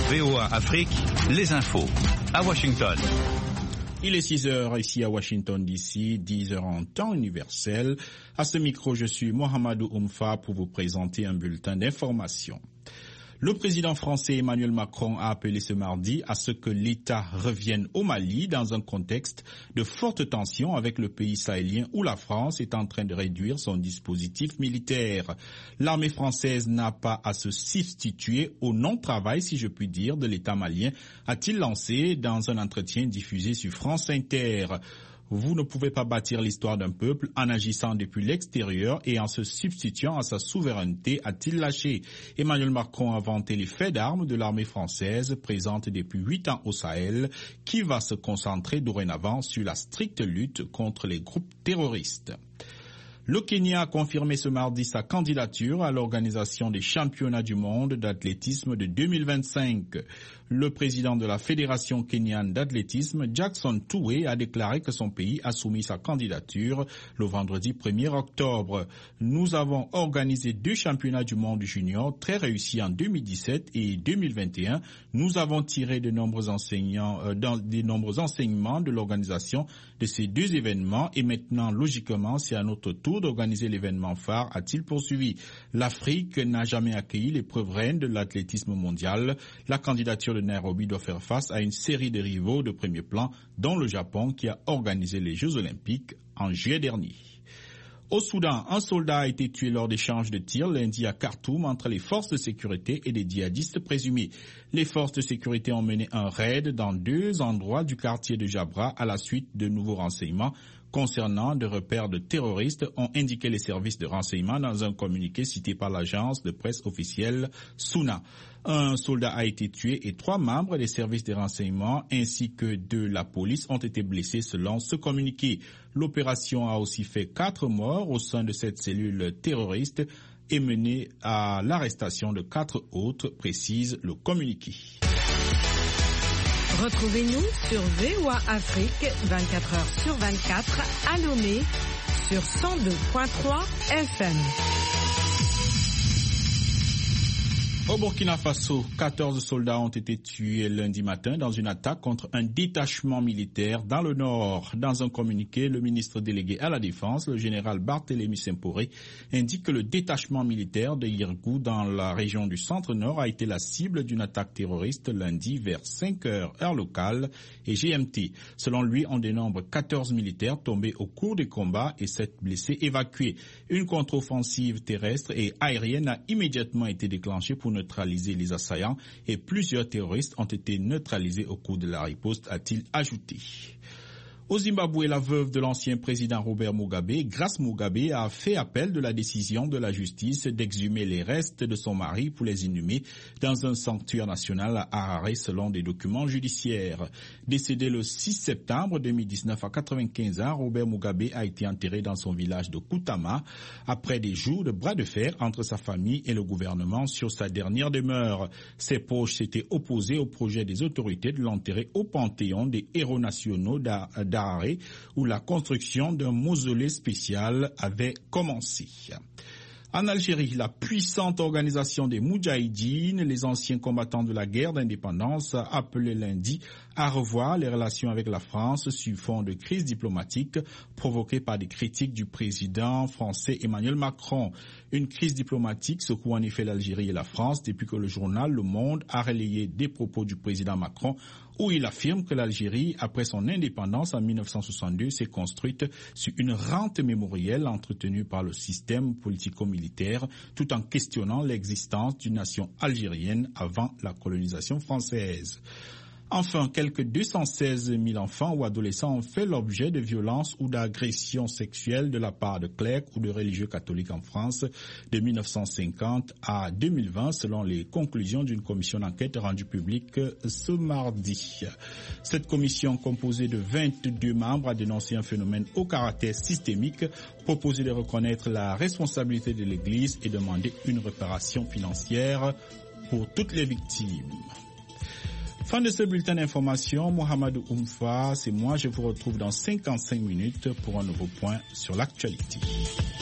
VOA Afrique, les infos. À Washington. Il est 6h ici à Washington DC, 10h en temps universel. À ce micro, je suis Mohamedou Oumfa pour vous présenter un bulletin d'information. Le président français Emmanuel Macron a appelé ce mardi à ce que l'État revienne au Mali dans un contexte de forte tension avec le pays sahélien où la France est en train de réduire son dispositif militaire. L'armée française n'a pas à se substituer au non-travail, si je puis dire, de l'État malien, a-t-il lancé dans un entretien diffusé sur France Inter. Vous ne pouvez pas bâtir l'histoire d'un peuple en agissant depuis l'extérieur et en se substituant à sa souveraineté, a-t-il lâché. Emmanuel Macron a vanté les faits d'armes de l'armée française présente depuis 8 ans au Sahel, qui va se concentrer dorénavant sur la stricte lutte contre les groupes terroristes. Le Kenya a confirmé ce mardi sa candidature à l'organisation des championnats du monde d'athlétisme de 2025. Le président de la Fédération kenyane d'athlétisme, Jackson Tuwei, a déclaré que son pays a soumis sa candidature le vendredi 1er octobre. Nous avons organisé 2 championnats du monde junior très réussis en 2017 et 2021. Nous avons tiré de nombreux enseignements de l'organisation de ces 2 événements et maintenant, logiquement, c'est à notre tour d'organiser l'événement phare, a-t-il poursuivi. L'Afrique n'a jamais accueilli l'épreuve reine de l'athlétisme mondial. La candidature de Nairobi doit faire face à une série de rivaux de premier plan, dont le Japon qui a organisé les Jeux Olympiques en juillet dernier. Au Soudan, un soldat a été tué lors d'échanges de tirs lundi à Khartoum entre les forces de sécurité et des djihadistes présumés. Les forces de sécurité ont mené un raid dans 2 endroits du quartier de Jabra à la suite de nouveaux renseignements concernant des repères de terroristes, ont indiqué les services de renseignement dans un communiqué cité par l'agence de presse officielle SUNA. Un soldat a été tué et 3 membres des services de renseignement ainsi que de la police ont été blessés selon ce communiqué. L'opération a aussi fait 4 morts au sein de cette cellule terroriste et mené à l'arrestation de 4 autres, précise le communiqué. Retrouvez-nous sur VOA Afrique 24h sur 24 à Lomé sur 102.3 FM. Au Burkina Faso, 14 soldats ont été tués lundi matin dans une attaque contre un détachement militaire dans le nord. Dans un communiqué, le ministre délégué à la Défense, le général Barthélémy Semporé, indique que le détachement militaire de Yirgou dans la région du centre-nord a été la cible d'une attaque terroriste lundi vers 5 heures heure locale et GMT. Selon lui, on dénombre 14 militaires tombés au cours des combats et 7 blessés évacués. Une contre-offensive terrestre et aérienne a immédiatement été déclenchée pour neutraliser les assaillants et plusieurs terroristes ont été neutralisés au cours de la riposte, a-t-il ajouté. Au Zimbabwe, la veuve de l'ancien président Robert Mugabe, Grace Mugabe, a fait appel de la décision de la justice d'exhumer les restes de son mari pour les inhumer dans un sanctuaire national à Harare selon des documents judiciaires. Décédé le 6 septembre 2019 à 95 ans, Robert Mugabe a été enterré dans son village de Kutama après des jours de bras de fer entre sa famille et le gouvernement sur sa dernière demeure. Ses proches s'étaient opposés au projet des autorités de l'enterrer au Panthéon des héros nationaux d'Harare, où la construction d'un mausolée spécial avait commencé. En Algérie, la puissante organisation des Moudjahidines, les anciens combattants de la guerre d'indépendance, a appelé lundi à revoir les relations avec la France sur fond de crise diplomatique provoquée par des critiques du président français Emmanuel Macron. Une crise diplomatique secoue en effet l'Algérie et la France depuis que le journal Le Monde a relayé des propos du président Macron où il affirme que l'Algérie, après son indépendance en 1962, s'est construite sur une rente mémorielle entretenue par le système politico-militaire, tout en questionnant l'existence d'une nation algérienne avant la colonisation française. Enfin, quelques 216 000 enfants ou adolescents ont fait l'objet de violences ou d'agressions sexuelles de la part de clercs ou de religieux catholiques en France de 1950 à 2020, selon les conclusions d'une commission d'enquête rendue publique ce mardi. Cette commission, composée de 22 membres, a dénoncé un phénomène au caractère systémique, proposé de reconnaître la responsabilité de l'Église et demander une réparation financière pour toutes les victimes. Fin de ce bulletin d'information, Mohamedou Oumfa, c'est moi, je vous retrouve dans 55 minutes pour un nouveau point sur l'actualité.